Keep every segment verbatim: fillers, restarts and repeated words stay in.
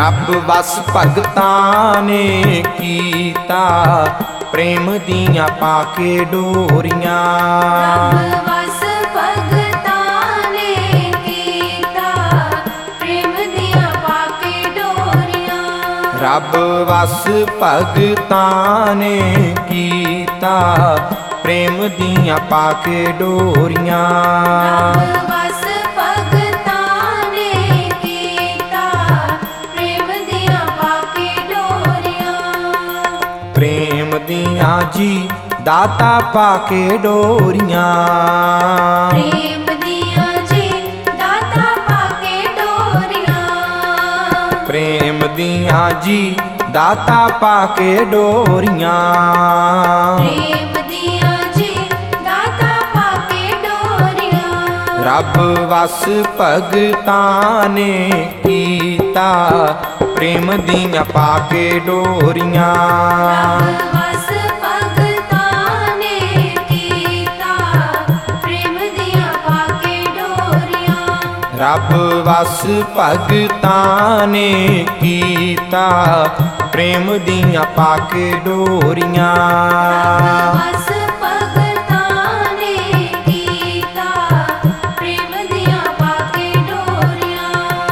रब वस भगतां ने कीता प्रेम दियां पाके डोरियां। रब वस भगतां ने कीता प्रेम दियां पाके डोरियां। रब वस भगतां ने कीता प्रेम दियां पाके डोरियां। रब वस भगतां ने कीता प्रेम दियां पाके डोरियां। प्रेम दियां जी दाता पाके डोरियां। प्रेम दियां जी दाता पाके डोरियां। प्रेम दियां जी दाता पाके डोरियां। प्रेम दियां जी दाता पाके डोरियां। रब वस भगतां ने कीता प्रेम दियां पाके डोरियां। रब वस भगतां ने कीता प्रेम दियां पाके डोरियां। रब वस भगतां ने कीता प्रेम दियां पाके डोरियां। रब वस भगतां ने कीता प्रेम दियां पाके डोरियां।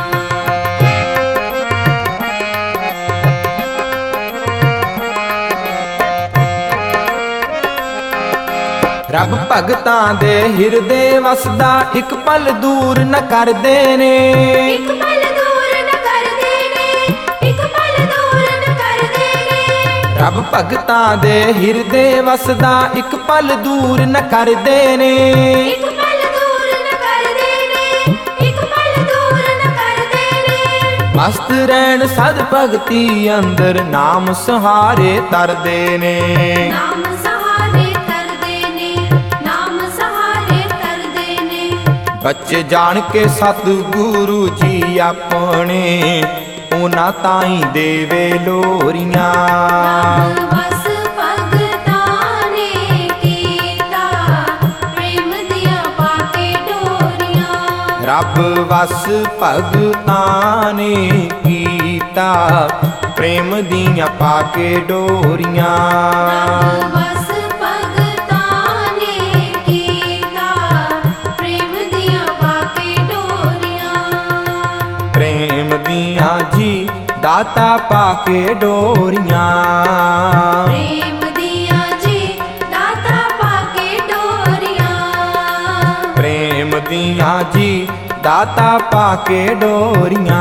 रब भगतां दे हिरदे वसदा इक पल दूर न करदे ने। इक पल दूर न करदे ने। इक पल दूर न करदे ने। रब भगतां दे हिरदे वसदा इक पल दूर न करदे ने। इक पल दूर न करदे ने। इक पल दूर न करदे ने। मस्त रहन सद भगती अंदर नाम सहारे तरदे ने। नाम सहारे तरदे ने। नाम सहारे तरदे ने। बच्चे जान के सतगुरु जी अपने उन्हां ताईं देवे लोरियां। रब वस भगतां ने कीता प्रेम दियां पाके डोरियां। रब वस भगतां ने कीता प्रेम दियां पाके डोरियां। रब वस भगतां ने कीता प्रेम दियां पाके डोरियां। प्रेम दियां जी दाता पाके डोरियां। प्रेम दियां जी दाता पाके डोरियां। प्रेम दियां जी दाता पाके डोरियां।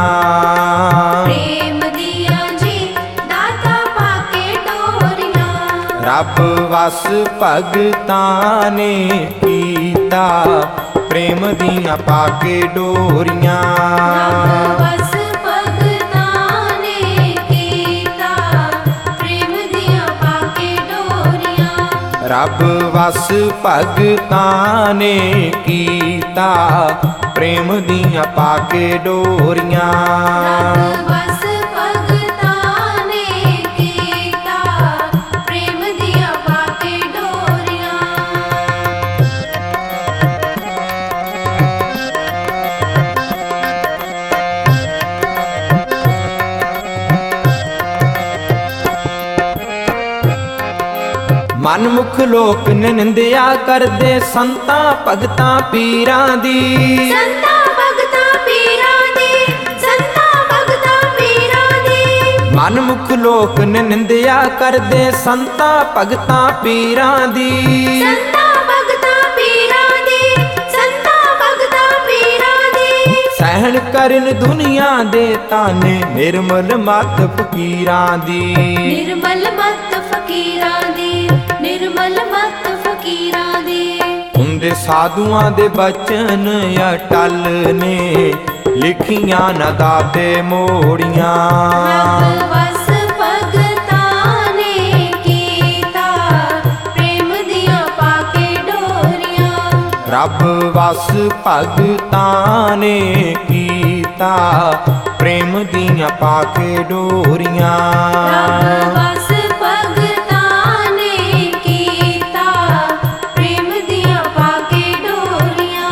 प्रेम दियां जी दाता पाके डोरियां। रब वस भगतां ने कीता प्रेम दियां पाके डोरियां। रब वस भगतां ने कीता प्रेम दियां पाके डोरियां। रब वस भगतां ने कीता प्रेम दियां पाके डोरियां। रब वस भगतां ने कीता प्रेम दियां पाके डोरियां। मन मुख लोक निंदिया करदे संतां भगतां पीरां दी। संतां भगतां पीरां दी। संतां भगतां पीरां दी। मन मुख लोक निंदिया करदे संतां भगतां पीरां दी। संतां भगतां पीरां दी। संतां भगतां पीरां दी। सहन करन दुनिया दे ताने निर्मल मत फकीरां दी। निर्मल मत फकीरां दी। निर्मल मत फकीरां दी। ਹੁੰਦੇ ਸਾਧੂਆਂ ਦੇ ਬਚਨ ਅਟਲ ਨੇ ਲਿਖੀਆਂ ਨਾ ਦਾਤੇ ਮੋੜੀਆਂ। रब वस भगतां ने कीता प्रेम दियां पाके डोरियां। ਰੱਬ ਵਸ ਭਗਤਾਂ ਨੇ ਕੀਤਾ ਪ੍ਰੇਮ ਦੀਆਂ ਪਾਕੇ ਡੋਰੀਆਂ। रब वस भगतां ने कीता प्रेम दियां पाके डोरियां।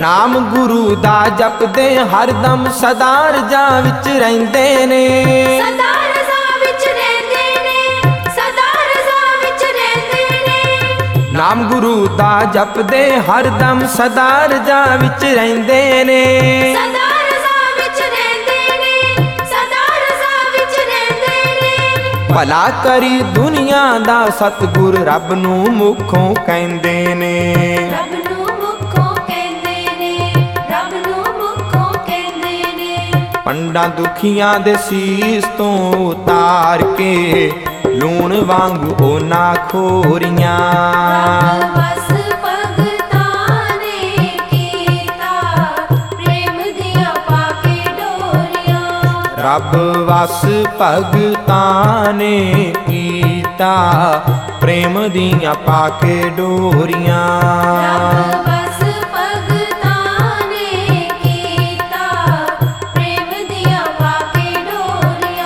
ਨਾਮ ਗੁਰੂ ਦਾ ਜਪਦੇ ਹਰਦਮ ਸਦਾ ਰਜਾਂ ਵਿੱਚ ਰਹਿੰਦੇ ਨੇ। ਸਦਾ ਰਜ਼ਾ ਵਿੱਚ ਰਹਿੰਦੇ ਨੇ, ਸਦਾ ਰਜ਼ਾ ਵਿੱਚ ਰਹਿੰਦੇ ਨੇ। ਨਾਮ ਗੁਰੂ ਦਾ ਜਪਦੇ ਹਰਦਮ ਸਦਾ ਰਜਾਂ ਵਿੱਚ ਰਹਿੰਦੇ ਨੇ। ਸਦਾ ਰਜ਼ਾ ਵਿੱਚ ਰਹਿੰਦੇ ਨੇ, ਸਦਾ ਰਜ਼ਾ ਵਿੱਚ ਰਹਿੰਦੇ ਨੇ। ਭਲਾ ਕਰੀ ਦੁਨੀਆ ਦਾ ਸਤਿਗੁਰ ਰੱਬ ਨੂੰ ਮੁਖੋਂ ਕਹਿੰਦੇ ਨੇ। ਰੱਬ ਨੂੰ ਮੁਖੋਂ ਕਹਿੰਦੇ ਨੇ, ਰੱਬ ਨੂੰ ਮੁਖੋਂ ਕਹਿੰਦੇ ਨੇ। ਪੰਡਾਂ ਦੁਖੀਆਂ ਦੇ ਸੀਸ ਤੋਂ ਉਤਾਰ ਕੇ ਲੂਣ ਵਾਂਗੂ ਉਹਨਾਂ ਖੋਰੀਆਂ। ਰੱਬ ਵਸ ਭਗਤਾਂ ਨੇ ਕੀਤਾ ਪ੍ਰੇਮ ਦੀਆਂ ਪਾ ਕੇ ਡੋਰੀਆਂ। ਰੱਬ ਵਸ ਭਗਤਾਂ ਨੇ ਕੀਤਾ ਪ੍ਰੇਮ ਦੀਆਂ ਪਾ ਕੇ ਡੋਰੀਆਂ। ਰੱਬ ਵਸ ਭਗਤਾਂ ਨੇ ਕੀਤਾ ਪ੍ਰੇਮ ਦੀਆਂ ਪਾ ਕੇ ਡੋਰੀਆਂ।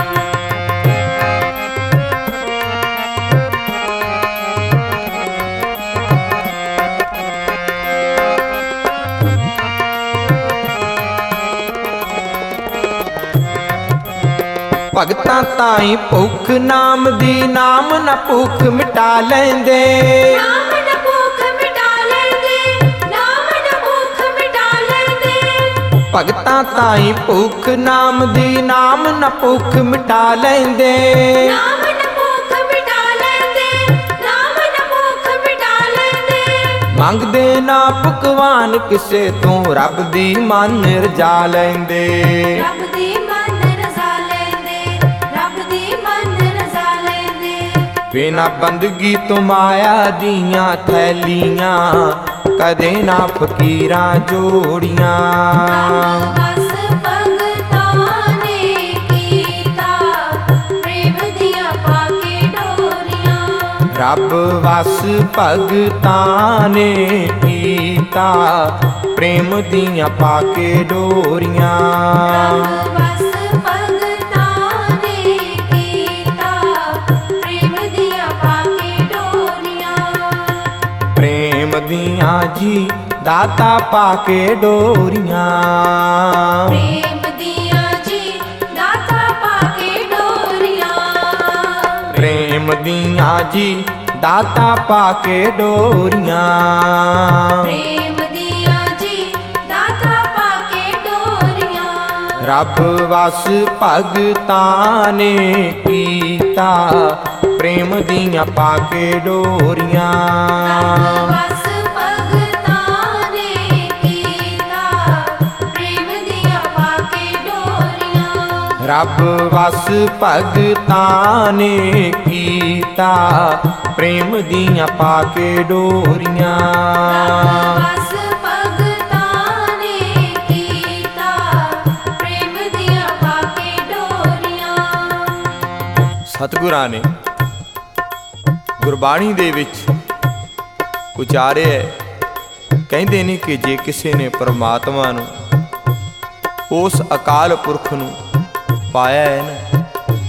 ਭਗਤਾਂ ਤਾਈਂ ਭੁੱਖ ਨਾਮ ਦੀ, ਨਾਮ ਨਾ ਭੁੱਖ ਮਿਟਾ ਲੈਂਦੇ। ਨਾਮ ਨਾ ਭੁੱਖ ਮਿਟਾ ਲੈਂਦੇ, ਨਾਮ ਨਾ ਭੁੱਖ ਮਿਟਾ ਲੈਂਦੇ। ਭਗਤਾਂ ਤਾਈਂ ਭੁੱਖ ਨਾਮ ਦੀ, ਨਾਮ ਨਾ ਭੁੱਖ ਮਿਟਾ ਲੈਂਦੇ। ਨਾਮ ਨਾ ਭੁੱਖ ਮਿਟਾ ਲੈਂਦੇ, ਨਾਮ ਨਾ ਭੁੱਖ ਮਿਟਾ ਲੈਂਦੇ। ਮੰਗਦੇ ਨਾ ਪਕਵਾਨ ਕਿਸੇ ਤੋਂ, ਰੱਬ ਦੀ ਮਨ ਰਜਾ ਲੈਂਦੇ। ਰੱਬ ਦੀ ਮਨ ਰਜ਼ਾ ਲੈਂਦੇ, ਰੱਬ ਦੀ ਮਨ ਰਜ਼ਾ ਲੈਂਦੇ। ਬਿਨਾ ਬੰਦਗੀ ਤੋਂ ਮਾਇਆ ਦੀਆਂ ਥੈਲੀਆਂ, ਕਦੇ ਨਾ ਫਕੀਰਾਂ ਜੋੜੀਆਂ। ਰੱਬ ਵਸ ਭਗਤਾਂ ਨੇ ਕੀਤਾ ਪ੍ਰੇਮ ਦੀਆਂ ਪਾ ਕੇ ਡੋਰੀਆਂ। ਰੱਬ ਵਸ ਭਗਤਾਂ ਨੇ ਕੀਤਾ ਪ੍ਰੇਮ ਦੀਆਂ ਪਾ ਕੇ ਡੋਰੀਆਂ। ਰੱਬ ਵਸ ਭਗਤਾਂ ਨੇ ਕੀਤਾ ਪ੍ਰੇਮ ਦੀਆਂ ਪਾ ਕੇ ਡੋਰੀਆਂ। ਪ੍ਰੇਮ ਦੀਆਂ ਜੀ ਦਾਤਾ ਪਾ ਕੇ ਡੋਰੀਆਂ। ਪ੍ਰੇਮ ਦੀਆਂ ਜੀ ਦਾਤਾ ਪਾ ਕੇ ਡੋਰੀਆਂ। ਪ੍ਰੇਮ ਦੀਆਂ ਜੀ ਦਾਤਾ ਪਾ ਕੇ ਡੋਰੀਆਂ। ਪ੍ਰੇਮ ਦੀਆਂ ਜੀ ਦਾਤਾ ਪਾ ਕੇ ਡੋਰੀਆਂ। ਰੱਬ ਵਸ ਭਗਤਾਂ ਨੇ ਕੀਤਾ ਪ੍ਰੇਮ ਦੀਆਂ ਪਾ ਕੇ ਡੋਰੀਆਂ। ਰੱਬ ਵਸ ਭਗਤਾਂ ਨੇ ਕੀਤਾ ਪ੍ਰੇਮ ਦੀਆਂ ਪਾ ਕੇ ਡੋਰੀਆਂ। ਰੱਬ ਵਸ ਭਗਤਾਂ ਨੇ ਕੀਤਾ ਪ੍ਰੇਮ ਦੀਆਂ ਪਾ ਕੇ ਡੋਰੀਆਂ। ਰੱਬ ਵਸ ਭਗਤਾਂ ਨੇ ਕੀਤਾ ਪ੍ਰੇਮ ਦੀਆਂ ਪਾ ਕੇ ਡੋਰੀਆਂ। ਸਤਿਗੁਰਾਂ ਨੇ ਗੁਰਬਾਣੀ ਦੇ ਵਿੱਚ ਉਚਾਰਿਆ, ਕਹਿੰਦੇ ਨੇ ਕਿ ਜੇ ਕਿਸੇ ਨੇ ਪਰਮਾਤਮਾ ਨੂੰ, ਉਸ ਅਕਾਲ ਪੁਰਖ ਨੂੰ ਪਾਇਆ ਹੈ ਨਾ,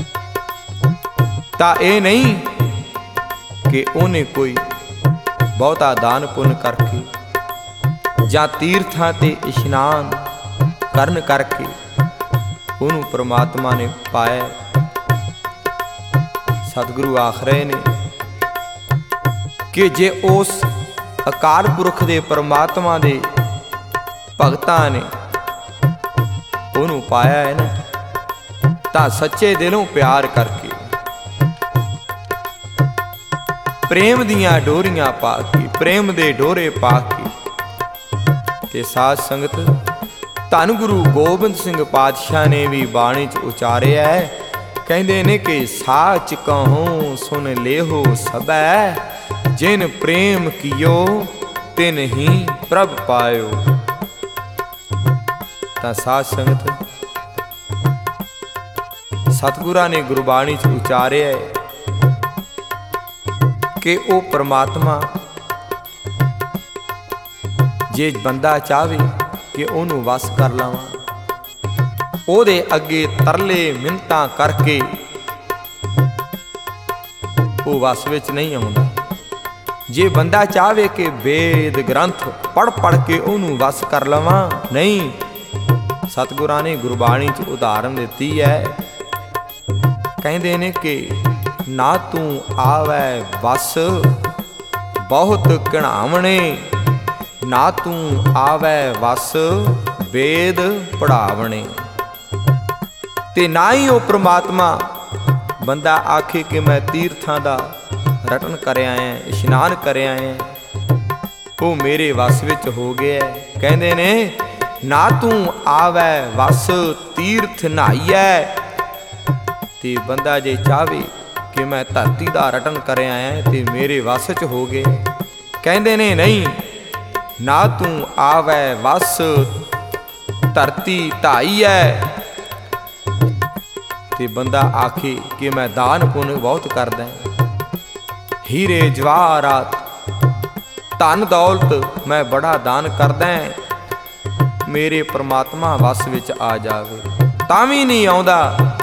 ਤਾਂ ਇਹ ਨਹੀਂ ਕਿ ਉਹਨੇ ਕੋਈ ਬਹੁਤਾ ਦਾਨ ਪੁੰਨ ਕਰਕੇ ਜਾਂ ਤੀਰਥਾਂ ਤੇ ਇਸ਼ਨਾਨ ਕਰਨ ਕਰਕੇ ਉਹਨੂੰ ਪਰਮਾਤਮਾ ਨੇ ਪਾਇਆ। ਸਤਿਗੁਰੂ ਆਖ ਰਹੇ ਨੇ ਕਿ ਜੇ ਉਸ ਅਕਾਲ ਪੁਰਖ ਦੇ ਪਰਮਾਤਮਾ ਦੇ ਭਗਤਾਂ ਨੇ ਉਹਨੂੰ ਪਾਇਆ ਹੈ ਨਾ, ਤਾਂ ਸੱਚੇ ਦਿਲੋਂ ਪਿਆਰ ਕਰਕੇ, ਪ੍ਰੇਮ ਦੀਆਂ ਡੋਰੀਆਂ ਪਾ ਕੇ, ਪ੍ਰੇਮ ਦੇ ਡੋਰੇ ਪਾ ਕੇ, ਤੇ ਸਾਧ ਸੰਗਤ ਧੰਨ ਗੁਰੂ ਗੋਬਿੰਦ ਸਿੰਘ ਪਾਤਸ਼ਾਹ ਨੇ ਵੀ ਬਾਣੀ 'ਚ ਉਚਾਰਿਆ ਹੈ। ਕਹਿੰਦੇ ਨੇ ਕਿ ਸਾਚ ਕਹੂੰ ਸੁਨ ਲੇਹੋ ਸਬੈ, ਜਿਨ ਪ੍ਰੇਮ ਕੀਓ ਤਿਨ ਹੀ ਪ੍ਰਭ ਪਾਇਓ। ਤਾਂ ਸਾਧ ਸੰਗਤ ਸਤਿਗੁਰਾਂ ਨੇ ਗੁਰਬਾਣੀ 'ਚ ਉਚਾਰਿਆ ਹੈ ਕਿ ਉਹ ਪਰਮਾਤਮਾ ਜੇ ਬੰਦਾ ਚਾਹਵੇ ਕਿ ਉਹਨੂੰ ਵਸ ਕਰ ਲਵਾਂ, ਉਹਦੇ ਅੱਗੇ ਤਰਲੇ ਮਿੰਨਤਾਂ ਕਰਕੇ ਉਹ ਵਸ ਵਿੱਚ ਨਹੀਂ ਆਉਂਦਾ। ਜੇ ਬੰਦਾ ਚਾਹਵੇ ਕਿ ਵੇਦ ਗ੍ਰੰਥ ਪੜ੍ਹ ਪੜ੍ਹ ਕੇ ਉਹਨੂੰ ਵਸ ਕਰ ਲਵਾਂ, ਨਹੀਂ। ਸਤਿਗੁਰਾਂ ਨੇ ਗੁਰਬਾਣੀ 'ਚ ਉਦਾਹਰਨ ਦਿੱਤੀ ਹੈ। ਕਹਿੰਦੇ ਨੇ ਕਿ ਨਾ ਤੂੰ ਆਵੈ ਵਸ ਬਹੁਤ ਘਿਣਾਵਣੇ, ਨਾ ਤੂੰ ਆਵੈ ਵਸ ਵੇਦ ਪੜ੍ਹਾਵਣੇ। ਤੇ ਨਾ ਹੀ ਉਹ ਪ੍ਰਮਾਤਮਾ ਬੰਦਾ ਆਖੇ ਕਿ ਮੈਂ ਤੀਰਥਾਂ ਦਾ ਰਟਨ ਕਰ ਆਇਆ, ਇਸ਼ਨਾਨ ਕਰ ਆਇਆ, ਉਹ ਮੇਰੇ ਵਸ ਵਿੱਚ ਹੋ ਗਿਆ। ਕਹਿੰਦੇ ਨੇ ਨਾ ਤੂੰ ਆਵੈ ਵਸ ਤੀਰਥ ਨਹਾਈਐ। ਤੇ ਬੰਦਾ ਜੇ ਚਾਹਵੇ ਕਿ ਮੈਂ ਧਰਤੀ ਦਾ ਰਟਨ ਕਰ ਆਇਆ ਤੇ ਮੇਰੇ ਵਸ 'ਚ ਹੋ ਗਏ, ਕਹਿੰਦੇ ਨੇ ਨਹੀਂ। ਨਾ ਤੂੰ ਆਵੈ ਵਸ ਧਰਤੀ ਧਾਈਐ। ਤੇ ਬੰਦਾ ਆਖੇ ਕਿ ਮੈਂ ਦਾਨ ਪੁੰਨ ਬਹੁਤ ਕਰਦਾ, ਹੀਰੇ ਜਵਾਹਰਾਤ ਧਨ ਦੌਲਤ ਮੈਂ ਬੜਾ ਦਾਨ ਕਰਦਾ, ਮੇਰੇ ਪ੍ਰਮਾਤਮਾ ਵਸ ਵਿੱਚ ਆ ਜਾਵੇ, ਤਾਂ ਵੀ ਨਹੀਂ ਆਉਂਦਾ।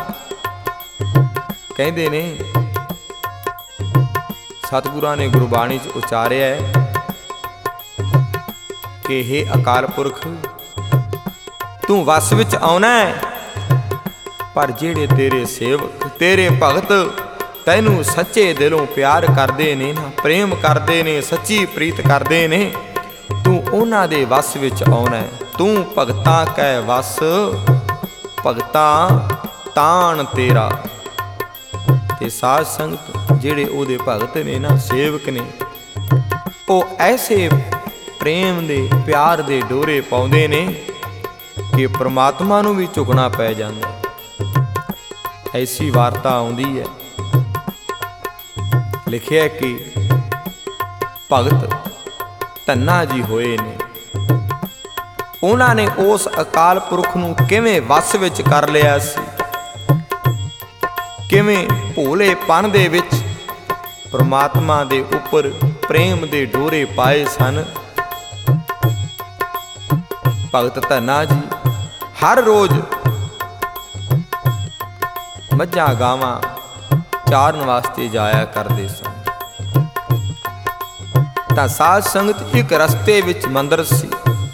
ਕਹਿੰਦੇ ਨੇ ਸਤਿਗੁਰਾਂ ਨੇ ਗੁਰਬਾਣੀ 'ਚ ਉਚਾਰਿਆ ਕਿ ਹੇ ਅਕਾਲ ਪੁਰਖ, ਤੂੰ ਵਸ ਵਿੱਚ ਆਉਣਾ, ਪਰ ਜਿਹੜੇ ਤੇਰੇ ਸੇਵਕ ਤੇਰੇ ਭਗਤ ਤੈਨੂੰ ਸੱਚੇ ਦਿਲੋਂ ਪਿਆਰ ਕਰਦੇ ਨੇ ਨਾ, ਪ੍ਰੇਮ ਕਰਦੇ ਨੇ, ਸੱਚੀ ਪ੍ਰੀਤ ਕਰਦੇ ਨੇ, ਤੂੰ ਉਹਨਾਂ ਦੇ ਵਸ ਵਿੱਚ ਆਉਣਾ। ਤੂੰ ਭਗਤਾਂ ਕੈ ਵਸ ਭਗਤਾਂ ਤਾਣ ਤੇਰਾ। ਤੇ ਸਾਧ ਸੰਗਤ ਜਿਹੜੇ ਉਹਦੇ ਭਗਤ ਨੇ ਨਾ, ਸੇਵਕ ਨੇ, ਉਹ ਐਸੇ ਪ੍ਰੇਮ ਦੇ ਪਿਆਰ ਦੇ ਡੋਰੇ ਪਾਉਂਦੇ ਨੇ ਕਿ ਪ੍ਰਮਾਤਮਾ ਨੂੰ ਵੀ ਝੁਕਣਾ ਪੈ ਜਾਂਦਾ। ਐਸੀ ਵਾਰਤਾ ਆਉਂਦੀ ਹੈ, ਲਿਖਿਆ ਕਿ ਭਗਤ ਧੰਨਾ ਜੀ ਹੋਏ ਨੇ, ਉਹਨਾਂ ਨੇ ਉਸ ਅਕਾਲ ਪੁਰਖ ਨੂੰ ਕਿਵੇਂ ਵਸ ਵਿੱਚ ਕਰ ਲਿਆ ਸੀ, ਕਿਵੇਂ ਭੋਲੇਪਨ ਦੇ ਵਿੱਚ ਪ੍ਰਮਾਤਮਾ ਦੇ ਉੱਪਰ ਪ੍ਰੇਮ ਦੇ ਡੋਰੇ ਪਾਏ ਸਨ। ਭਗਤ ਧੰਨਾ ਜੀ ਹਰ ਰੋਜ਼ ਮੱਝਾਂ ਗਾਵਾਂ ਚਾਰਨ ਵਾਸਤੇ ਜਾਇਆ ਕਰਦੇ ਸਨ। ਤਾਂ ਸਾਧ ਸੰਗਤ ਇੱਕ ਰਸਤੇ ਵਿੱਚ ਮੰਦਰ ਸੀ,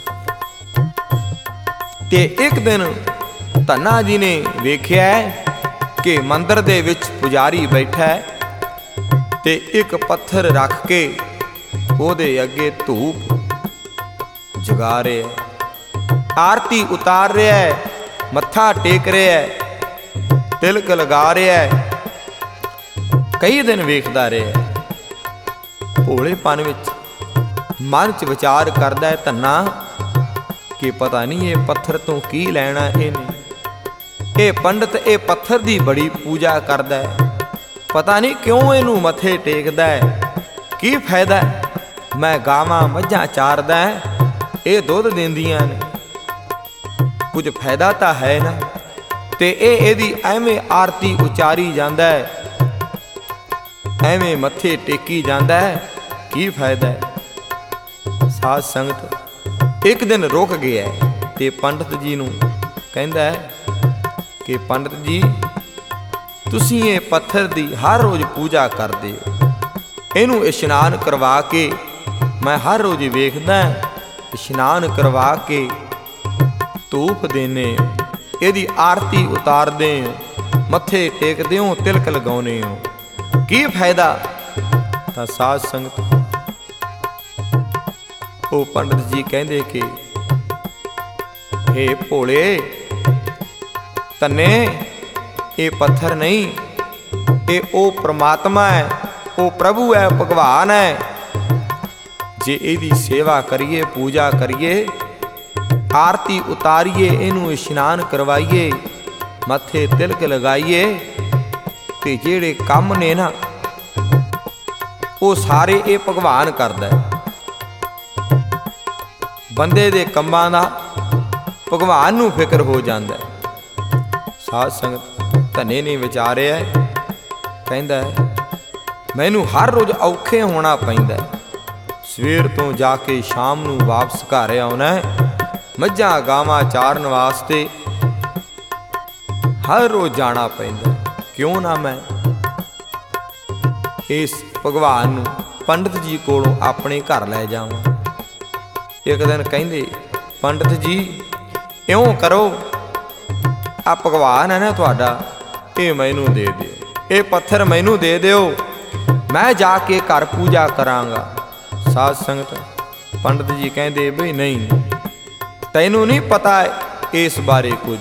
ਤੇ ਇੱਕ ਦਿਨ ਧੰਨਾ ਜੀ ਨੇ ਵੇਖਿਆ ਕਿ ਮੰਦਰ ਦੇ ਵਿੱਚ ਪੁਜਾਰੀ ਬੈਠਾ ਹੈ ਤੇ ਇੱਕ ਪੱਥਰ ਰੱਖ ਕੇ ਉਹਦੇ ਅੱਗੇ ਧੂਪ ਜਗਾ ਰਿਹਾ, ਆਰਤੀ ਉਤਾਰ ਰਿਹਾ, ਮੱਥਾ ਟੇਕ ਰਿਹਾ, ਤਿਲਕ ਲਗਾ ਰਿਹਾ। ਕਈ ਦਿਨ ਵੇਖਦਾ ਰਿਹਾ, ਭੋਲੇਪਨ ਵਿੱਚ ਮਨ 'ਚ ਵਿਚਾਰ ਕਰਦਾ ਹੈ ਧੰਨਾ ਕਿ ਪਤਾ ਨਹੀਂ ਇਹ ਪੱਥਰ ਤੋਂ ਕੀ ਲੈਣਾ ਇਹਨੇ, ਇਹ ਪੰਡਤ ਇਹ ਪੱਥਰ ਦੀ ਬੜੀ ਪੂਜਾ ਕਰਦਾ ਹੈ, ਪਤਾ ਨਹੀਂ ਕਿਉਂ ਇਹਨੂੰ ਮੱਥੇ ਟੇਕਦਾ ਹੈ, ਕੀ ਫਾਇਦਾ। ਮੈਂ ਗਾਵਾਂ ਮੱਝਾਂ ਚਾਰਦਾ, ਇਹ ਦੁੱਧ ਦਿੰਦੀਆਂ ਨੇ, ਕੁਝ ਫਾਇਦਾ ਤਾਂ ਹੈ ਨਾ, ਤੇ ਇਹ ਇਹਦੀ ਐਵੇਂ ਆਰਤੀ ਉਚਾਰੀ ਜਾਂਦਾ ਹੈ, ਐਵੇਂ ਮੱਥੇ ਟੇਕੀ ਜਾਂਦਾ ਹੈ, ਕੀ ਫਾਇਦਾ ਹੈ। ਸਾਧ ਸੰਗਤ ਇੱਕ ਦਿਨ ਰੁਕ ਗਿਆ ਤੇ ਪੰਡਤ ਜੀ ਨੂੰ ਕਹਿੰਦਾ ਹੈ ਕਿ ਪੰਡਤ ਜੀ, ਤੁਸੀਂ ਇਹ ਪੱਥਰ ਦੀ ਹਰ ਰੋਜ਼ ਪੂਜਾ ਕਰਦੇ ਹੋ, ਇਹਨੂੰ ਇਸ਼ਨਾਨ ਕਰਵਾ ਕੇ ਮੈਂ ਹਰ ਰੋਜ਼ ਵੇਖਦਾ, ਇਸ਼ਨਾਨ ਕਰਵਾ ਕੇ ਧੂਪ ਦੇਨੇ, ਇਹਦੀ ਆਰਤੀ ਉਤਾਰਦੇ ਹੋ, ਮੱਥੇ ਟੇਕਦੇ ਹੋ, ਤਿਲਕ ਲਗਾਉਨੇ ਹੋ, ਕੀ ਫਾਇਦਾ। ਤਾਂ ਸਾਧ ਸੰਗਤ ਉਹ ਪੰਡਤ ਜੀ ਕਹਿੰਦੇ ਕਿ ਹੇ ਭੋਲੇ ਧੰਨੇ, ਇਹ ਪੱਥਰ ਨਹੀਂ, ਇਹ ਉਹ ਪ੍ਰਮਾਤਮਾ ਹੈ, ਉਹ ਪ੍ਰਭੂ ਹੈ, ਭਗਵਾਨ ਹੈ। ਜੇ ਇਹਦੀ ਸੇਵਾ ਕਰੀਏ, ਪੂਜਾ ਕਰੀਏ, ਆਰਤੀ ਉਤਾਰੀਏ, ਇਹਨੂੰ ਇਸ਼ਨਾਨ ਕਰਵਾਈਏ, ਮੱਥੇ ਤਿਲਕ ਲਗਾਈਏ, ਤੇ ਜਿਹੜੇ ਕੰਮ ਨੇ ਨਾ ਉਹ ਸਾਰੇ ਇਹ ਭਗਵਾਨ ਕਰਦਾ ਹੈ। ਬੰਦੇ ਦੇ ਕੰਮਾਂ ਦਾ ਭਗਵਾਨ ਨੂੰ ਫਿਕਰ ਹੋ ਜਾਂਦਾ ਹੈ। ਸਾਧ ਸੰਗਤ ਧੰਨੇ ਨੇ ਵਿਚਾਰਿਆ, ਕਹਿੰਦਾ ਮੈਨੂੰ ਹਰ ਰੋਜ਼ ਔਖੇ ਹੋਣਾ ਪੈਂਦਾ, ਸਵੇਰ ਤੋਂ ਜਾ ਕੇ ਸ਼ਾਮ ਨੂੰ ਵਾਪਸ ਘਰ ਆਉਣਾ, ਮੱਝਾਂ ਗਾਵਾਂ ਚਾਰਨ ਵਾਸਤੇ ਹਰ ਰੋਜ਼ ਜਾਣਾ ਪੈਂਦਾ, ਕਿਉਂ ਨਾ ਮੈਂ ਇਸ ਭਗਵਾਨ ਨੂੰ ਪੰਡਤ ਜੀ ਕੋਲੋਂ ਆਪਣੇ ਘਰ ਲੈ ਜਾਵਾਂ। ਇੱਕ ਦਿਨ ਕਹਿੰਦੇ, ਪੰਡਤ ਜੀ ਇਉਂ ਕਰੋ, ਆ ਭਗਵਾਨ ਹੈ ਨਾ ਤੁਹਾਡਾ, ਇਹ ਮੈਨੂੰ ਦੇ ਦਿਓ, ਇਹ ਪੱਥਰ ਮੈਨੂੰ ਦੇ ਦਿਓ, ਮੈਂ ਜਾ ਕੇ ਘਰ ਪੂਜਾ ਕਰਾਂਗਾ। ਸਾਧ ਸੰਗਤ ਪੰਡਤ ਜੀ ਕਹਿੰਦੇ, ਬਈ ਨਹੀਂ, ਤੈਨੂੰ ਨਹੀਂ ਪਤਾ ਇਸ ਬਾਰੇ ਕੁਝ।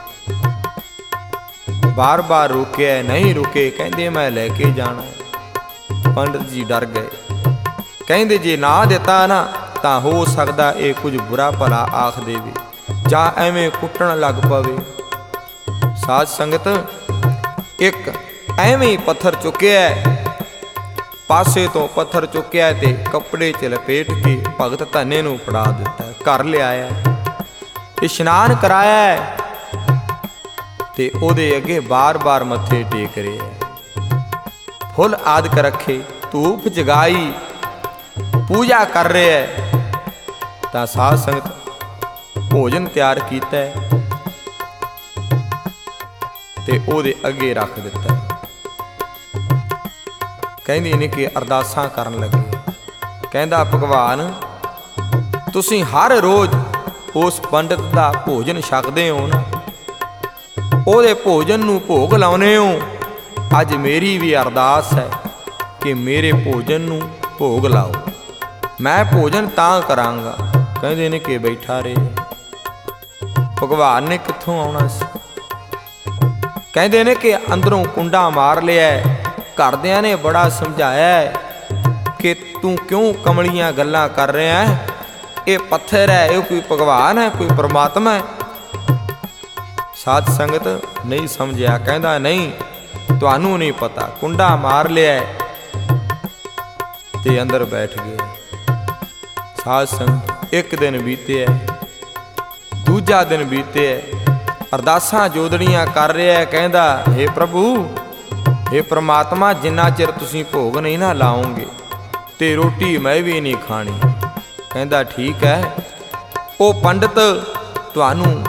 ਬਾਰ ਬਾਰ ਰੁਕਿਆ, ਨਹੀਂ ਰੁਕੇ, ਕਹਿੰਦੇ ਮੈਂ ਲੈ ਕੇ ਜਾਣਾ। ਪੰਡਤ ਜੀ ਡਰ ਗਏ, ਕਹਿੰਦੇ ਜੇ ਨਾ ਦਿੱਤਾ ਨਾ ਤਾਂ ਹੋ ਸਕਦਾ ਇਹ ਕੁਝ ਬੁਰਾ ਭਲਾ ਆਖ ਦੇਵੇ ਜਾਂ ਐਵੇਂ ਕੁੱਟਣ ਲੱਗ ਪਵੇ। ਸਾਧ ਸੰਗਤ ਇੱਕ ਐਵੇਂ ਹੀ ਪੱਥਰ ਚੁੱਕਿਆ, ਪਾਸੇ ਤੋਂ ਪੱਥਰ ਚੁੱਕਿਆ ਤੇ ਕੱਪੜੇ 'ਚ ਲਪੇਟ ਕੇ ਭਗਤ ਧੰਨੇ ਨੂੰ ਫੜਾ ਦਿੱਤਾ, ਘਰ ਲਿਆਇਆ, ਇਸ਼ਨਾਨ ਕਰਾਇਆ ਤੇ ਉਹਦੇ ਅੱਗੇ ਬਾਰ-ਬਾਰ ਮੱਥੇ ਟੇਕ ਰਿਹਾ, ਫੁੱਲ ਆਦਿਕ ਰੱਖੇ, ਧੂਪ ਜਗਾਈ, ਪੂਜਾ ਕਰ ਰਿਹਾ। ਤਾਂ ਸਾਧ ਸੰਗਤ ਭੋਜਨ ਤਿਆਰ ਕੀਤਾ ਤੇ ਉਹਦੇ ਅੱਗੇ ਰੱਖ ਦਿੱਤਾ। ਕਹਿੰਦੇ ਨੇ ਕਿ ਅਰਦਾਸਾਂ ਕਰਨ ਲੱਗੇ, ਕਹਿੰਦਾ ਭਗਵਾਨ ਤੁਸੀਂ ਹਰ ਰੋਜ਼ ਉਸ ਪੰਡਤ ਦਾ ਭੋਜਨ ਛਕਦੇ ਹੋ ਨਾ, ਉਹਦੇ ਭੋਜਨ ਨੂੰ ਭੋਗ ਲਾਉਨੇ ਹੋ। ਅੱਜ ਮੇਰੀ ਵੀ ਅਰਦਾਸ ਹੈ ਕਿ ਮੇਰੇ ਭੋਜਨ ਨੂੰ ਭੋਗ ਲਾਓ, ਮੈਂ ਭੋਜਨ ਤਾਂ ਕਰਾਂਗਾ। ਕਹਿੰਦੇ ਨੇ ਕਿ ਬੈਠਾ ਰਹੇ, ਭਗਵਾਨ ਨੇ ਕਿੱਥੋਂ ਆਉਣਾ ਸੀ। ਕਹਿੰਦੇ ਨੇ ਕਿ ਅੰਦਰੋਂ ਕੁੰਡਾ ਮਾਰ ਲਿਆ, ਘਰਦਿਆਂ ਨੇ ਬੜਾ ਸਮਝਾਇਆ ਕਿ ਤੂੰ ਕਿਉਂ ਕਮਲੀਆਂ ਗੱਲਾਂ ਕਰ ਰਿਹਾ ਹੈ, ਇਹ ਪੱਥਰ ਹੈ, ਇਹ ਕੋਈ ਭਗਵਾਨ ਹੈ, ਕੋਈ ਪਰਮਾਤਮਾ ਹੈ। ਸਾਧ ਸੰਗਤ ਨਹੀਂ ਸਮਝਿਆ, ਕਹਿੰਦਾ ਨਹੀਂ ਤੁਹਾਨੂੰ ਨਹੀਂ ਪਤਾ, ਕੁੰਡਾ ਮਾਰ ਲਿਆ ਤੇ ਅੰਦਰ ਬੈਠ ਗਏ। ਸਾਧ ਸੰਗਤ ਇੱਕ ਦਿਨ ਬੀਤਿਆ, ਦੂਜਾ ਦਿਨ ਬੀਤਿਆ, ਅਰਦਾਸਾਂ ਜੋਦੜੀਆਂ ਕਰ ਰਿਹਾ, ਕਹਿੰਦਾ ਹੇ ਪ੍ਰਭੂ, ਹੇ ਪ੍ਰਮਾਤਮਾ, ਜਿੰਨਾ ਚਿਰ ਤੁਸੀਂ ਭੋਗ ਨਹੀਂ ਨਾ ਲਾਓਗੇ ਤੇ ਰੋਟੀ ਮੈਂ ਵੀ ਨਹੀਂ ਖਾਣੀ। ਕਹਿੰਦਾ ਠੀਕ ਹੈ, ਉਹ ਪੰਡਤ ਤੁਹਾਨੂੰ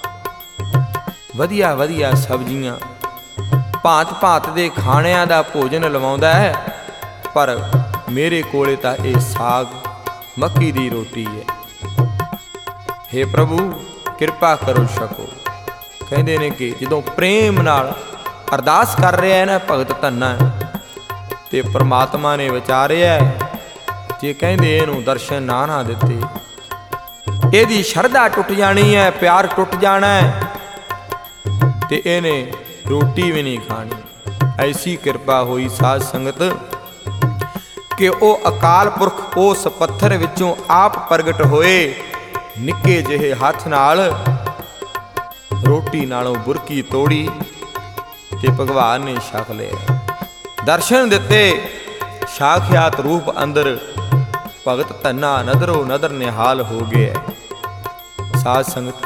ਵਧੀਆ ਵਧੀਆ ਸਬਜ਼ੀਆਂ, ਭਾਂਤ ਭਾਂਤ ਦੇ ਖਾਣਿਆਂ ਦਾ ਭੋਜਨ ਲਵਾਉਂਦਾ ਹੈ, ਪਰ ਮੇਰੇ ਕੋਲੇ ਤਾਂ ਇਹ ਸਾਗ ਮੱਕੀ ਦੀ ਰੋਟੀ ਹੈ। ਹੇ ਪ੍ਰਭੂ ਕਿਰਪਾ ਕਰੋ, ਛਕੋ। ਕਹਿੰਦੇ ਨੇ ਕਿ ਜਦੋਂ ਪ੍ਰੇਮ ਨਾਲ ਅਰਦਾਸ ਕਰ ਰਿਹਾ ਹੈ ਨਾ ਭਗਤ ਧੰਨਾ, ਤੇ ਪਰਮਾਤਮਾ ਨੇ ਵਿਚਾਰਿਆ, ਜੇ ਕਹਿੰਦੇ ਇਹਨੂੰ ਦਰਸ਼ਨ ਨਾ ਨਾ ਦਿੱਤੇ ਇਹਦੀ ਸ਼ਰਧਾ ਟੁੱਟ ਜਾਣੀ ਹੈ, ਪਿਆਰ ਟੁੱਟ ਜਾਣਾ ਹੈ ਤੇ ਇਹਨੇ ਰੋਟੀ ਵੀ ਨਹੀਂ ਖਾਣੀ। ਐਸੀ ਕਿਰਪਾ ਹੋਈ ਸਾਧ ਸੰਗਤ ਕਿ ਉਹ ਅਕਾਲ ਪੁਰਖ ਉਸ ਪੱਥਰ ਵਿੱਚੋਂ ਆਪ ਪ੍ਰਗਟ ਹੋਏ, ਨਿੱਕੇ ਜਿਹੇ ਹੱਥ ਨਾਲ ਰੋਟੀ ਨਾਲੋਂ ਬੁਰਕੀ ਤੋੜੀ ਤੇ ਭਗਵਾਨ ਨੇ ਛਕ ਲਿਆ, ਦਰਸ਼ਨ ਦਿੱਤੇ, ਸਾਖਿਆਤ ਰੂਪ ਅੰਦਰ ਭਗਤ ਧੰਨਾ ਨਦਰੋ ਨਦਰ ਨਿਹਾਲ ਹੋ ਗਿਆ। ਸਾਧ ਸੰਗਤ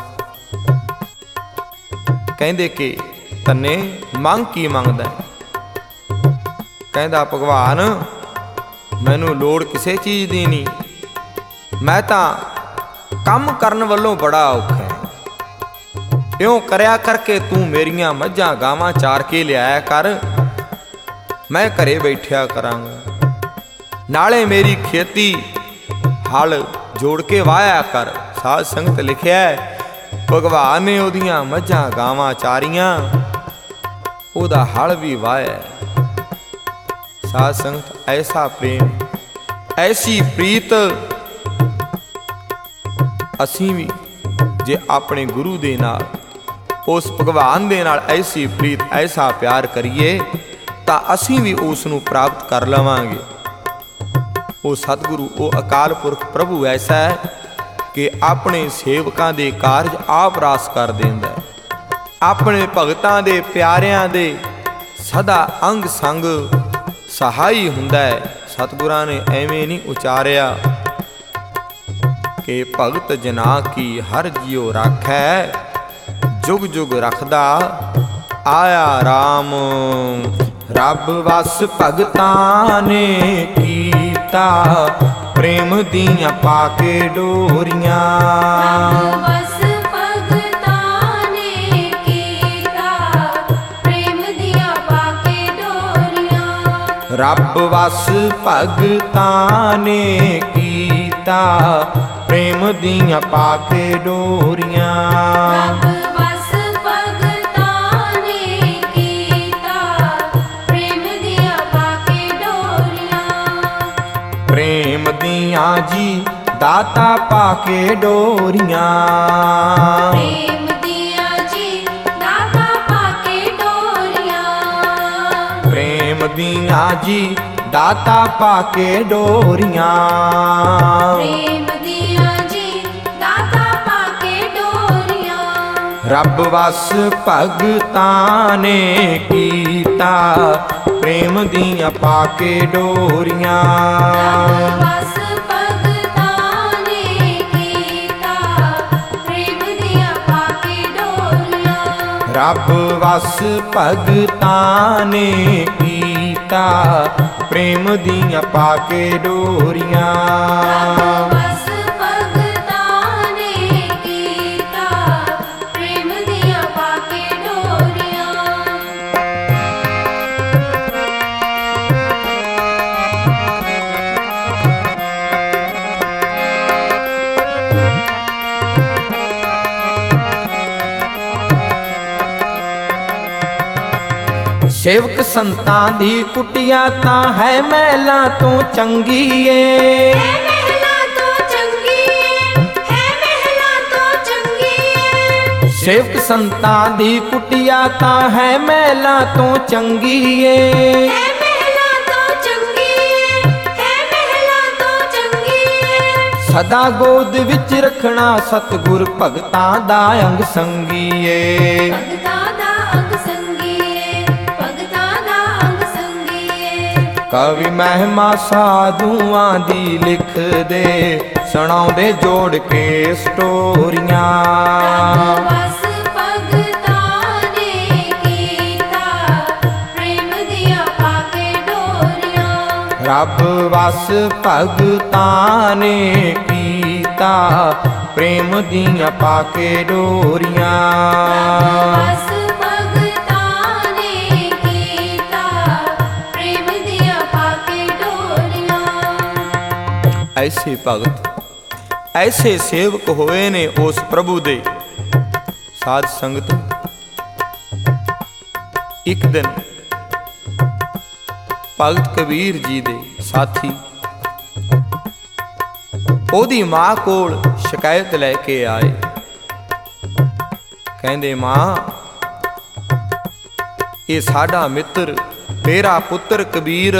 ਕਹਿੰਦੇ ਕਿ ਧੰਨੇ ਮੰਗ ਕੀ ਮੰਗਦਾ? ਕਹਿੰਦਾ ਭਗਵਾਨ ਮੈਨੂੰ ਲੋੜ ਕਿਸੇ ਚੀਜ਼ ਦੀ ਨਹੀਂ, ਮੈਂ ਤਾਂ ਕੰਮ ਕਰਨ ਵੱਲੋਂ ਬੜਾ ਔਖਾ ਹੈ, ਇਉਂ ਕਰਿਆ ਕਰਕੇ ਤੂੰ ਮੇਰੀਆਂ ਮੱਝਾਂ ਗਾਵਾਂ ਚਾਰ ਕੇ ਲਿਆਇਆ ਕਰ, ਮੈਂ ਘਰੇ ਬੈਠਿਆ ਕਰਾਂਗਾ, ਨਾਲੇ ਮੇਰੀ ਖੇਤੀ ਹਲ ਜੋੜ ਕੇ ਵਾਹਿਆ ਕਰ। ਸਾਧ ਸੰਗਤ ਲਿਖਿਆ ਭਗਵਾਨ ਨੇ ਉਹਦੀਆਂ ਮੱਝਾਂ ਗਾਵਾਂ ਚਾਰੀਆਂ, ਉਹਦਾ ਹਲ ਵੀ ਵਾਹਿਆ। ਸਾਧ ਸੰਗਤ ਐਸਾ ਪ੍ਰੇਮ, ਐਸੀ ਪ੍ਰੀਤ ਅਸੀਂ ਵੀ ਜੇ ਆਪਣੇ ਗੁਰੂ ਦੇ ਨਾਲ, ਉਸ ਭਗਵਾਨ ਦੇ ਨਾਲ ਐਸੀ ਪ੍ਰੀਤ, ਐਸਾ ਪਿਆਰ ਕਰੀਏ ਤਾਂ ਅਸੀਂ ਵੀ ਉਸ ਨੂੰ ਪ੍ਰਾਪਤ ਕਰ ਲਵਾਂਗੇ। ਉਹ ਸਤਿਗੁਰੂ, ਉਹ ਅਕਾਲ ਪੁਰਖ ਪ੍ਰਭੂ ਐਸਾ ਹੈ ਕਿ ਆਪਣੇ ਸੇਵਕਾਂ ਦੇ ਕਾਰਜ ਆਪ ਰਾਸ ਕਰ ਦਿੰਦਾ ਹੈ, ਆਪਣੇ ਭਗਤਾਂ ਦੇ ਪਿਆਰਿਆਂ ਦੇ ਸਦਾ ਅੰਗ ਸੰਗ ਸਹਾਈ ਹੁੰਦਾ ਹੈ। ਸਤਿਗੁਰਾਂ ਨੇ ਐਵੇਂ ਨਹੀਂ ਉਚਾਰਿਆ ਕਿ ਭਗਤ ਜਨਾ ਕੀ ਹਰ ਜਿਉ ਰਾਖੈ, ਜੁਗ ਜੁਗ ਰਖਦਾ ਆਇਆ RAM। ਰੱਬ ਵਸ ਭਗਤਾਂ ਨੇ ਕੀਤਾ, ਪ੍ਰੇਮ ਦੀਆਂ ਪਾ ਕੇ ਡੋਰੀਆਂ। ਰੱਬ ਵਸ ਭਗਤਾਂ ਨੇ ਕੀਤਾ, ਪ੍ਰੇਮ ਦੀਆਂ ਪਾ ਕੇ ਡੋਰੀਆਂ। ਰੱਬ ਵਸ ਭਗਤਾਂ ਨੇ ਕੀਤਾ ਪ੍ਰੇਮ ਦੀਆਂ ਪਾ ਕੇ ਡੋਰੀਆਂ। ਰੱਬ ਵਸ ਭਗਤਾਂ ਨੇ ਕੀਤਾ ਪ੍ਰੇਮ ਦੀਆਂ ਪਾ ਕੇ ਡੋਰੀਆਂ। ਪ੍ਰੇਮ ਦੀਆਂ ਜੀ ਦਾਤਾ ਪਾ ਕੇ ਡੋਰੀਆਂ। ਪ੍ਰੇਮ ਦੀਆਂ ਜੀ ਦਾਤਾ ਪਾ ਕੇ ਡੋਰੀਆਂ। ਪ੍ਰੇਮ ਦੀਆਂ ਜੀ ਦਾਤਾ ਪਾ ਕੇ ਡੋਰੀਆਂ। ਪ੍ਰੇਮ ਦੀਆਂ ਜੀ ਦਾਤਾ ਪਾ ਕੇ ਡੋਰੀਆਂ। ਰੱਬ ਵਸ ਭਗਤਾਂ ਨੇ ਕੀਤਾ ਪ੍ਰੇਮ ਦੀਆਂ ਪਾ ਕੇ ਡੋਰੀਆਂ। ਰੱਬ ਵਸ ਭਗਤਾਂ ਨੇ ਕੀਤਾ ਪ੍ਰੇਮ ਦੀਆਂ ਪਾ ਕੇ ਡੋਰੀਆਂ। ਰੱਬ ਵਸ ਭਗਤਾਂ ਨੇ ਕੀਤਾ ਪ੍ਰੇਮ ਦੀਆਂ ਪਾ ਕੇ ਡੋਰੀਆਂ। ਰੱਬ ਵਸ ਭਗਤਾਂ ਨੇ ਕੀਤਾ ਪ੍ਰੇਮ ਦੀਆਂ ਪਾ ਕੇ ਡੋਰੀਆਂ। ਸੇਵਕ ਸੰਤਾਂ ਦੀ ਕੁਟਿਆ ਤਾਂ ਹੈ ਮਹਿਲਾਂ ਤੋਂ ਚੰਗੀ ਏ। ਹੈ ਮਹਿਲਾਂ ਤੋਂ ਚੰਗੀ ਏ, ਹੈ ਮਹਿਲਾਂ ਤੋਂ ਚੰਗੀ ਏ। ਸੇਵਕ ਸੰਤਾਂ ਦੀ ਕੁਟਿਆ ਤਾਂ ਹੈ ਮਹਿਲਾਂ ਤੋਂ ਚੰਗੀ ਏ। ਹੈ ਮਹਿਲਾਂ ਤੋਂ ਚੰਗੀ ਏ, ਹੈ ਮਹਿਲਾਂ ਤੋਂ ਚੰਗੀ ਏ। ਸਦਾ ਗੋਦ ਵਿੱਚ ਰੱਖਣਾ ਸਤਿਗੁਰ ਭਗਤਾਂ ਦਾ ਅੰਗ ਸੰਗੀ ਏ। ਭਗਤਾਂ ਦਾ ਅੰਗ ਸੰਗੀ ਏ, ਭਗਤਾਂ ਦਾ ਅੰਗ ਸੰਗੀ ਏ। ਕਵੀ ਮਹਿਮਾ ਸਾਧੂਆਂ ਦੀ ਲਿਖਦੇ ਸੁਣਾਉਂਦੇ ਜੋੜ ਕੇ ਸਟੋਰੀਆਂ। ਰੱਬ ਵਸ ਭਗਤਾਂ ਨੇ ਕੀਤਾ ਪ੍ਰੇਮ ਦੀਆਂ ਪਾ ਕੇ ਡੋਰੀਆਂ। ਰੱਬ ਵਸ ਭਗਤਾਂ ਨੇ ਕੀਤਾ ਪ੍ਰੇਮ ਦੀਆਂ ਪਾ ਕੇ ਡੋਰੀਆਂ। ਰੱਬ ਵਸ ਭਗਤਾਂ ਨੇ ਕੀਤਾ ਪ੍ਰੇਮ ਦੀਆਂ ਪਾ ਕੇ ਡੋਰੀਆਂ। ਐਸੇ ਭਗਤ ਐਸੇ ਸੇਵਕ ਹੋਏ ਨੇ ਉਸ ਪ੍ਰਭੂ ਦੇ। ਸਾਧ ਸੰਗਤ ਇੱਕ ਦਿਨ ਭਗਤ ਕਬੀਰ ਜੀ ਦੇ ਸਾਥੀ ਉਹਦੀ ਮਾਂ ਕੋਲ ਸ਼ਿਕਾਇਤ ਲੈ ਕੇ ਆਏ। ਕਹਿੰਦੇ ਮਾਂ, ਇਹ ਸਾਡਾ ਮਿੱਤਰ ਤੇਰਾ ਪੁੱਤਰ ਕਬੀਰ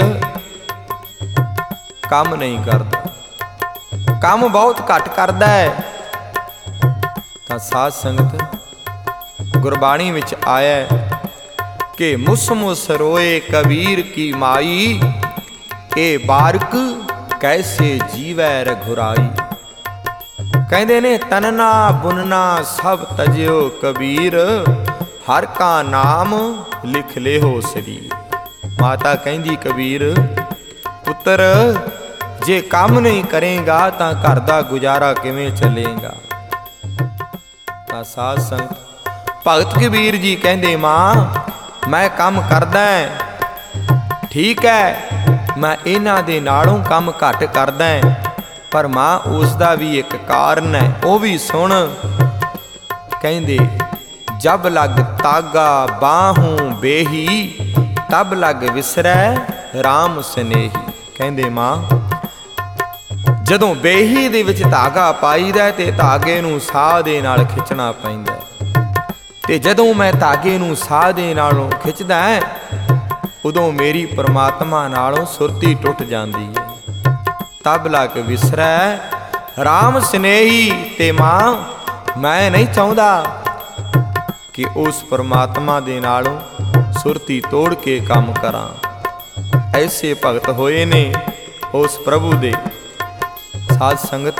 ਕੰਮ ਨਹੀਂ ਕਰਦਾ, ਕੰਮ ਬਹੁਤ ਘੱਟ ਕਰਦਾ ਹੈ। ਤਾਂ ਸਾਧ ਸੰਗਤ ਗੁਰਬਾਣੀ ਵਿੱਚ ਆਇਆ ਹੈ ਕਿ ਮੁਸ ਮੁਸ ਰੋਏ ਕਬੀਰ ਕੀ ਮਾਈ, ਇਹ ਬਾਰਕ ਕੈਸੇ ਜੀਵੈ ਰਘੁਰਾਈ। ਕਹਿੰਦੇ ਨੇ ਤਨਨਾ ਬੁਨਨਾ ਸਭ ਤਜਿਓ ਕਬੀਰ, ਹਰ ਕਾ ਨਾਮ ਲਿਖ ਲਿਓ ਸਰੀਰ। ਮਾਤਾ ਕਹਿੰਦੀ ਕਬੀਰ ਪੁੱਤਰ, ਜੇ ਕੰਮ ਨਹੀਂ ਕਰੇਗਾ ਤਾਂ ਘਰ ਦਾ ਗੁਜ਼ਾਰਾ ਕਿਵੇਂ ਚੱਲੇਗਾ। ਤਾਂ ਸਾਧ ਸੰਗਤ ਭਗਤ ਕਬੀਰ ਜੀ ਕਹਿੰਦੇ ਮਾਂ, ਮੈਂ ਕੰਮ ਕਰਦਾ ਠੀਕ ਹੈ, ਮੈਂ ਇਹਨਾਂ ਦੇ ਨਾਲੋਂ ਕੰਮ ਘੱਟ ਕਰਦਾ, ਪਰ ਮਾਂ ਉਸ ਦਾ ਵੀ ਇੱਕ ਕਾਰਨ ਹੈ, ਉਹ ਵੀ ਸੁਣ। ਕਹਿੰਦੇ ਜਬ ਲਗ ਤਾਗਾ ਬਾਹੂੰ ਬੇਹੀ, ਤਬ ਲਗ ਵਿਸਰੈ ਰਾਮ ਸਨੇਹੀ। ਕਹਿੰਦੇ ਮਾਂ, ਜਦੋਂ ਬੇਹੀ ਦੇ ਵਿੱਚ ਧਾਗਾ ਪਾਈਦਾ ਤੇ ਧਾਗੇ ਨੂੰ ਸਾਹ ਦੇ ਨਾਲ ਖਿੱਚਣਾ ਪੈਂਦਾ, ਤੇ ਜਦੋਂ ਮੈਂ ਧਾਗੇ ਨੂੰ ਸਾਹ ਦੇ ਨਾਲੋਂ ਖਿੱਚਦਾ ਉਦੋਂ ਮੇਰੀ ਪਰਮਾਤਮਾ ਨਾਲੋਂ ਸੁਰਤੀ ਟੁੱਟ ਜਾਂਦੀ ਹੈ। ਤਬ ਲਗ ਵਿਸਰੈ ਰਾਮ ਸਨੇਹੀ। ਤੇ ਮਾਂ, ਮੈਂ ਨਹੀਂ ਚਾਹੁੰਦਾ ਕਿ ਉਸ ਪਰਮਾਤਮਾ ਦੇ ਨਾਲੋਂ ਸੁਰਤੀ ਤੋੜ ਕੇ ਕੰਮ ਕਰਾਂ। ਐਸੇ ਭਗਤ ਹੋਏ ਨੇ ਉਸ ਪ੍ਰਭੂ ਦੇ। ਸਾਧ ਸੰਗਤ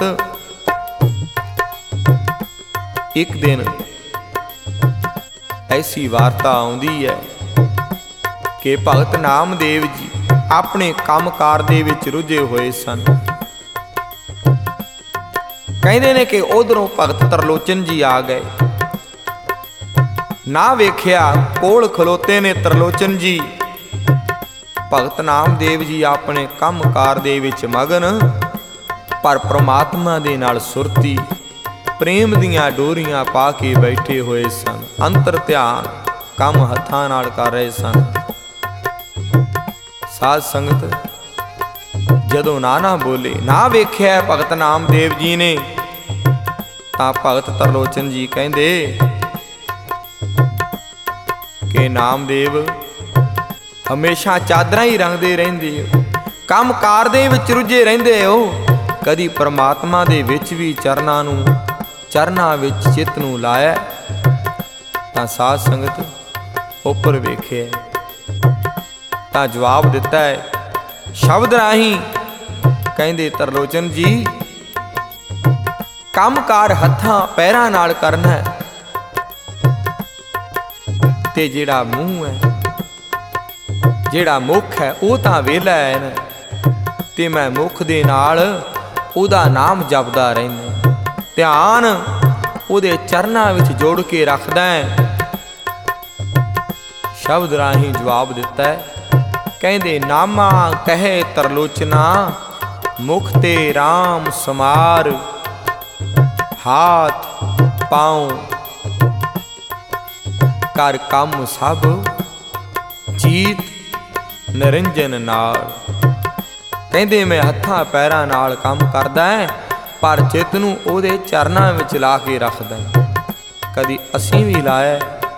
ਇੱਕ ਦਿਨ ਐਸੀ ਵਾਰਤਾ ਆਉਂਦੀ ਹੈ ਕਿ ਭਗਤ ਨਾਮਦੇਵ ਜੀ ਆਪਣੇ ਕੰਮਕਾਰ ਦੇ ਵਿੱਚ ਰੁੱਝੇ ਹੋਏ ਸਨ। ਕਹਿੰਦੇ ਨੇ ਕਿ ਉਧਰੋਂ ਭਗਤ ਤਰਲੋਚਨ ਜੀ ਆ ਗਏ। ਨਾ ਵੇਖਿਆ ਕੋਲ ਖਲੋਤੇ ਨੇ ਤਰਲੋਚਨ ਜੀ। ਭਗਤ ਨਾਮਦੇਵ ਜੀ ਆਪਣੇ ਕੰਮਕਾਰ ਦੇ ਵਿੱਚ ਮਗਨ, ਪਰ ਪ੍ਰਮਾਤਮਾ ਦੇ ਨਾਲ ਸੁਰਤੀ ਪ੍ਰੇਮ ਦੀਆਂ ਡੋਰੀਆਂ ਪਾ ਕੇ ਬੈਠੇ ਹੋਏ ਸਨ। ਅੰਤਰ ਧਿਆਨ ਕੰਮ ਹੱਥਾਂ ਨਾਲ ਕਰ ਰਹੇ ਸਨ। ਸਾਧ ਸੰਗਤ ਜਦੋਂ ਨਾ ਨਾ ਬੋਲੇ, ਨਾ ਵੇਖਿਆ ਭਗਤ ਨਾਮਦੇਵ ਜੀ ਨੇ, ਤਾਂ ਭਗਤ ਤਰਲੋਚਨ ਜੀ ਕਹਿੰਦੇ ਕਿ ਨਾਮਦੇਵ ਹਮੇਸ਼ਾ ਚਾਦਰਾਂ ਹੀ ਰੰਗਦੇ ਰਹਿੰਦੇ ਹੋ, ਕੰਮਕਾਰ ਦੇ ਵਿੱਚ ਰੁੱਝੇ ਰਹਿੰਦੇ ਹੋ, ਕਦੀ ਪਰਮਾਤਮਾ ਦੇ ਵਿੱਚ ਵੀ ਚਰਨਾਂ ਨੂੰ ਚਰਨਾਂ ਵਿੱਚ ਚਿੱਤ ਨੂੰ ਲਾਇਆ। ਤਾਂ ਸਾਧ ਸੰਗਤ ਉੱਪਰ ਵੇਖਿਆ ਤਾਂ ਜਵਾਬ ਦਿੱਤਾ ਹੈ ਸ਼ਬਦ ਰਾਹੀਂ। ਕਹਿੰਦੇ ਤਰਲੋਚਨ ਜੀ ਕੰਮਕਾਰ ਹੱਥਾਂ ਪੈਰਾਂ ਨਾਲ ਕਰਨਾ ਹੈ, ਤੇ ਜਿਹੜਾ ਮੂੰਹ ਹੈ, ਜਿਹੜਾ ਮੁੱਖ ਹੈ, ਉਹ ਤਾਂ ਵਿਹਲਾ ਹੈ ਨਾ, ਤੇ ਮੈਂ ਮੁੱਖ ਦੇ ਨਾਲ ਉਹਦਾ ਨਾਮ ਜਪਦਾ ਰਹਿੰਦਾ, ਧਿਆਨ ਉਹਦੇ ਚਰਨਾਂ ਵਿੱਚ ਜੋੜ ਕੇ ਰੱਖਦਾ ਹੈ। ਸ਼ਬਦ ਰਾਹੀਂ ਜਵਾਬ ਦਿੱਤਾ ਹੈ। ਕਹਿੰਦੇ ਨਾਮਾ ਕਹੇ ਤਰਲੋਚਨਾ, ਮੁਖ ਤੇ RAM ਸਮਾਰ, ਹਾਥ ਪਾਉ ਕਰ ਕੰਮ ਸਭ, ਜੀਤ ਨਿਰੰਜਨ ਨਾਲ। ਕਹਿੰਦੇ ਮੈਂ ਹੱਥਾਂ ਪੈਰਾਂ ਨਾਲ ਕੰਮ ਕਰਦਾ ਹੈ, ਪਰ ਚਿੱਤ ਨੂੰ ਉਹਦੇ ਚਰਨਾਂ ਵਿੱਚ ਲਾ ਕੇ ਰੱਖਦਾ। ਕਦੀ ਅਸੀਂ ਵੀ ਲਾਇਆ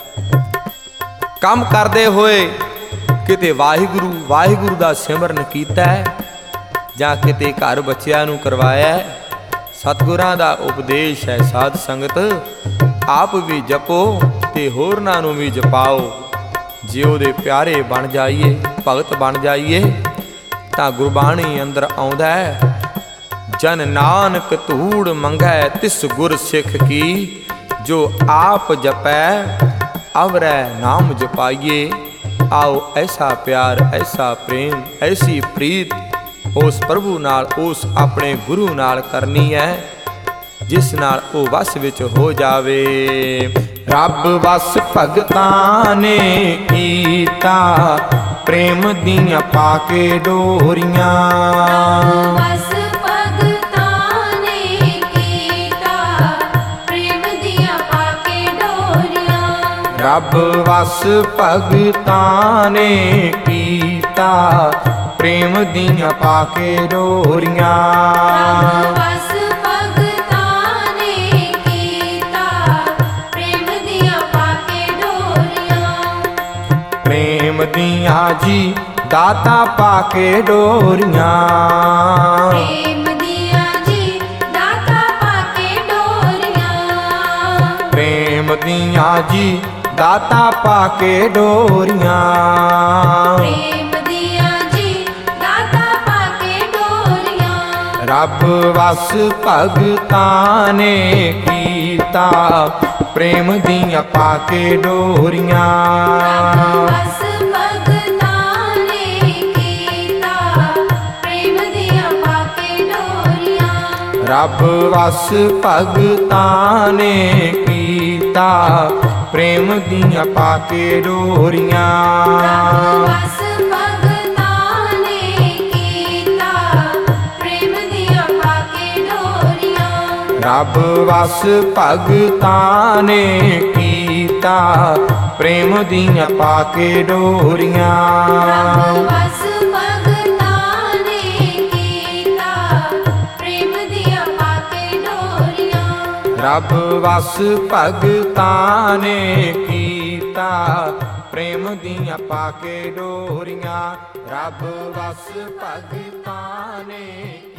ਕੰਮ ਕਰਦੇ ਹੋਏ, ਕਿਤੇ ਵਾਹਿਗੁਰੂ ਵਾਹਿਗੁਰੂ ਦਾ ਸਿਮਰਨ ਕੀਤਾ ਹੈ, ਜਾਂ ਕਿਤੇ ਘਰ ਬੱਚਿਆਂ ਨੂੰ ਕਰਵਾਇਆ ਹੈ। ਸਤਿਗੁਰਾਂ ਦਾ ਉਪਦੇਸ਼ ਹੈ ਸਾਧ ਸੰਗਤ, ਆਪ ਵੀ ਜਪੋ ਤੇ ਹੋਰਨਾਂ ਨੂੰ ਵੀ ਜਪਾਓ। ਜੇ ਉਹਦੇ ਪਿਆਰੇ ਬਣ ਜਾਈਏ, ਭਗਤ ਬਣ ਜਾਈਏ, ਤਾਂ ਗੁਰਬਾਣੀ ਅੰਦਰ ਆਉਂਦਾ ਹੈ ਜਨ ਨਾਨਕ ਧੂੜ ਮੰਗੈ ਤਿਸ ਗੁਰ ਸਿੱਖ ਕੀ, ਜੋ ਆਪ ਜਪੈ ਅਵਰੈ ਨਾਮ ਜਪਾਈਏ। आओ ऐसा प्यार, ऐसा प्रेम, ऐसी प्रीत उस प्रभु नाल, उस अपने गुरु नाल करनी है, जिस नाल ओ वस विच हो जावे। रब वस भगतां ने कीता, प्रेम दियां पाके डोरियां। बस भगतां ने कीता, प्रेम दियां पाके डोरियां। रब वस भगतां ने कीता, प्रेम दियां पाके डोरियां। बस भगतां ने कीता, प्रेम दियां पाके डोरियां। प्रेम दियां जी दाता पाके डोरियां। प्रेम दियां जी दाता पाके डोरियां। प्रेम दियां जी दाता पाके डोरियां। प्रेम दियां जी दाता पाके डोरियां। रब वस भगतां ने कीता, प्रेम दियां पाके डोरियां। बस भगतां ने कीता, प्रेम दियां पाके डोरियां। रब वस भगतां ने कीता, प्रेम दियां पाके डोरियां। बस भगतां ने कीता, प्रेम दियां पाके डोरियां। रब वस भगतां ने कीता, प्रेम दियां पाके डोरियां। बस भगतां ने कीता, प्रेम दियां पाके डोरियां। रब वस भगतां ने कीता, प्रेम दियां पाके डोरियां। रब वस भगतां ने